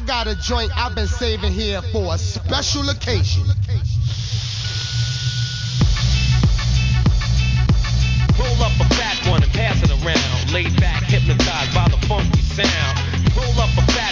got a joint I've been saving here for a special occasion. Roll up a fat one and pass it around. Laid back, hypnotized by the funky sound. You roll up a fat